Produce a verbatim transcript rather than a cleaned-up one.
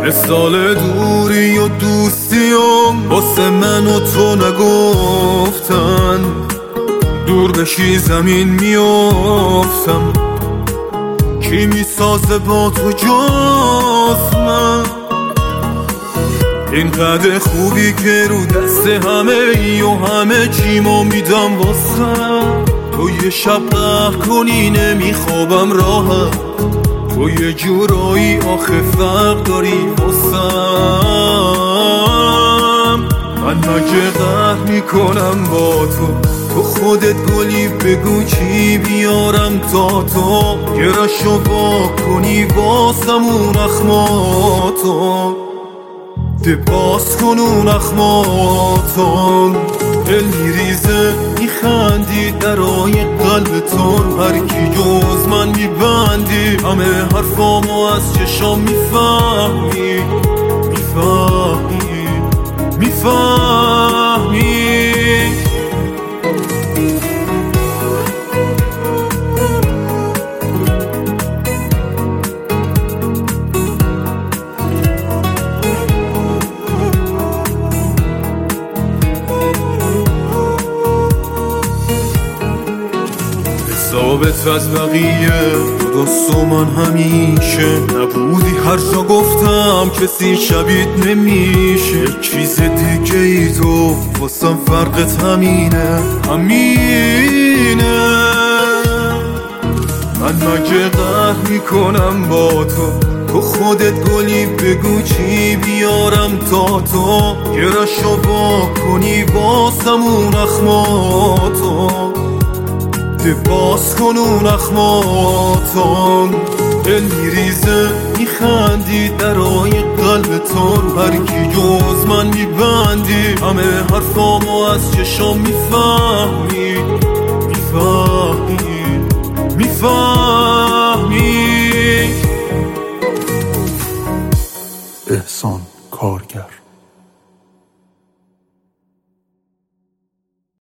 مثال دوری و دوستیم واسه من و تو نگفتن، دور بشی زمین میافتم، کی میسازه با تو جز من؟ اینقدر خوبی که رو دست همه ای و همه چیمو میدم واسه تو، یه شب قهر کنی نمیخوابم راحت، تو یه جورایی آخه فرق داری واسم. من مگه قهر میکنم با تو، تو خودت گلی بگو چی بیارم تا تو یه رشو با کنی واسم اون اخماتو، ده باز کن اون اخماتون. دل میریزه میخندی درای قلبتون، هر کی جز من میبندی همه حرفامو از چشام میفهمی، میفهمی میفهمی. ثابت از بقیه درست و من همیشه نبودی، هر جا گفتم کسی شبیت نمیشه. یک چیز دیگه ای تو واسم فرقت همینه همینه. من مگه قهر میکنم با تو، تو خودت گلی بگو چی بیارم تا تو یه رشو با کنی واسم اون اخماتو، ده باز کن اون اخماتون. دل میریزه میخندی درای قلبتون، هر کی جز من میبندی همه حرفامو از چشام میفهمی، میفهمی میفهمی. احسان کارگر.